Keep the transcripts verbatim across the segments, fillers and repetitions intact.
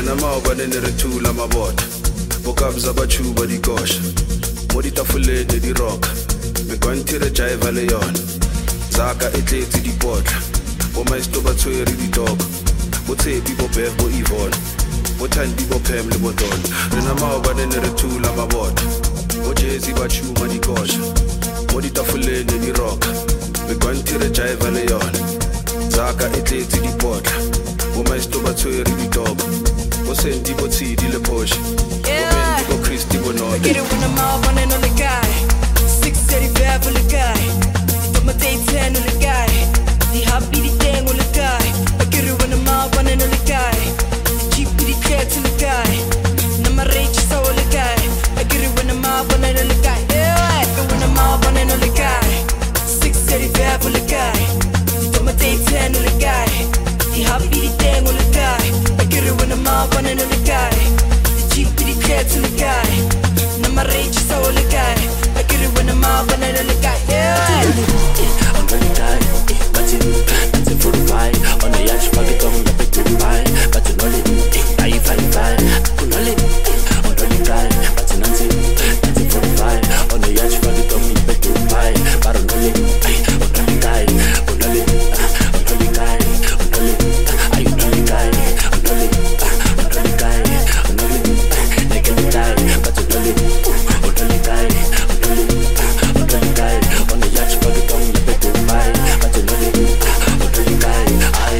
na maobane ne re thula mabota bokabza bachuba dikosha mo ditafuleng di rock me kwantire jive le yona zaka etletse dipotla bo maestro ba tshwere ditoko bo tshepi bo bev bo Yvonne bo thandi bo phem le bodon re na maobane ne re thula mabota bo jezi ba chuma dikosha mo ditafuleng di rock me kwantire jive le yona zaka etletse dipotla bo maestro ba tshwere ditoko bo senti bo tshidi le poshe Yeah, bo Christy bo no get it when I'm out running on the guy. six thirty-five on the guy. Do my day ten on the guy. The happy the thing on the guy. I get it when I'm out running on the guy. The cheap the cat on the guy. No my rage is all the guy. I get it when I'm out running on the guy. Yeah, get when I'm out running on the guy. six thirty-five on the guy. Do my day ten on the guy. The happy the thing on the guy. I get it when I'm out running on the guy. Cheap the cat to the guy. No my rage is all the guy. I get it when I'm out when I don't look guy. Yeah. I'm gonna die, but you that's it for the fight. On the yacht, fuck it, come up to buy. But you know it, I fight fine. You know it, on the guy, but you know it, that's it for the fight. On the yacht, fuck it, come up to buy. But I know it, on the guy, on the on the guy, on the I on the guy, on the on the guy, on the like a guy, but you know it, on the guy, on the on the guy, on the yacht, fuck it, come up to buy. But you know it, on the guy, I.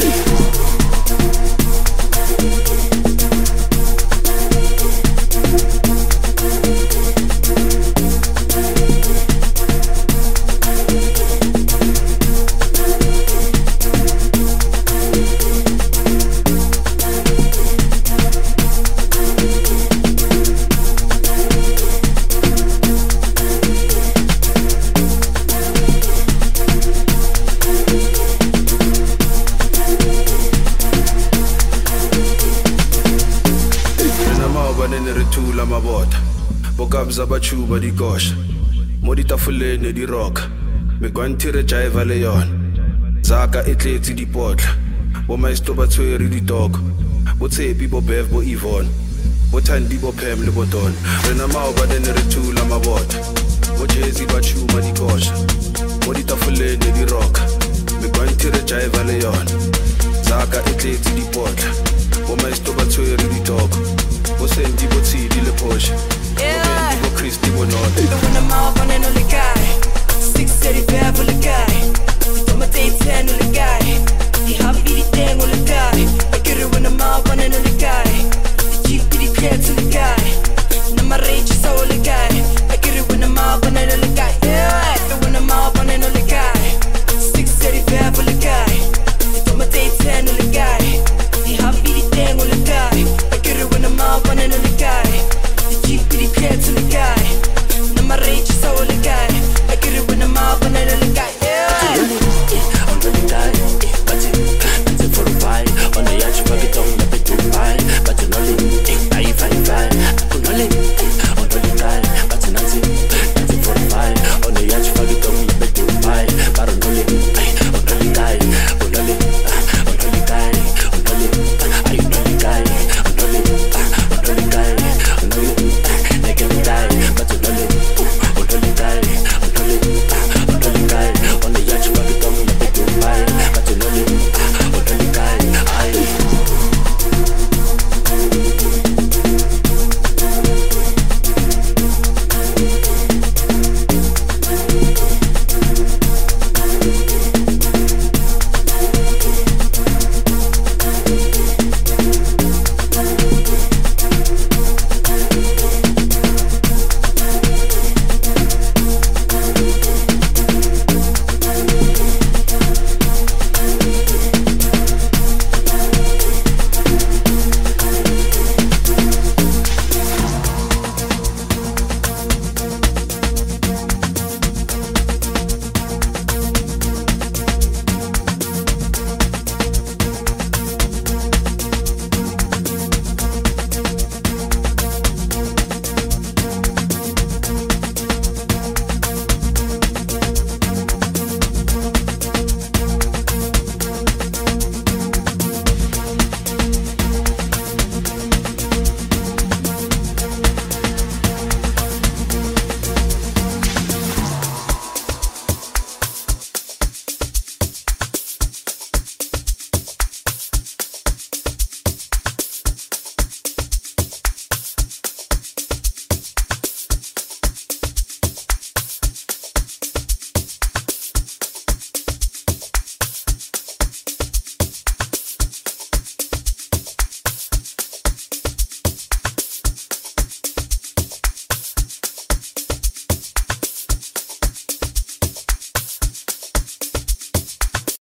bokabza bachuba dikosha mo ditafuleng di rock me kwantire jive le yona zaka etletse dipotla bo maestro ba tshwere ditoko bo tshepi bo bev bo Yvonne bo thandi bo phem le bodon re na maobane ne re thula mabota bo jezi ba chuma dikosha mo ditafuleng di rock me kwantire jive le yona zaka etletse dipotla bo maestro ba tshwere ditoko bo senti bo tshidi le poshe Yeah. bo Christy bo no When I'm out running on the guy. six thirty-five on the guy.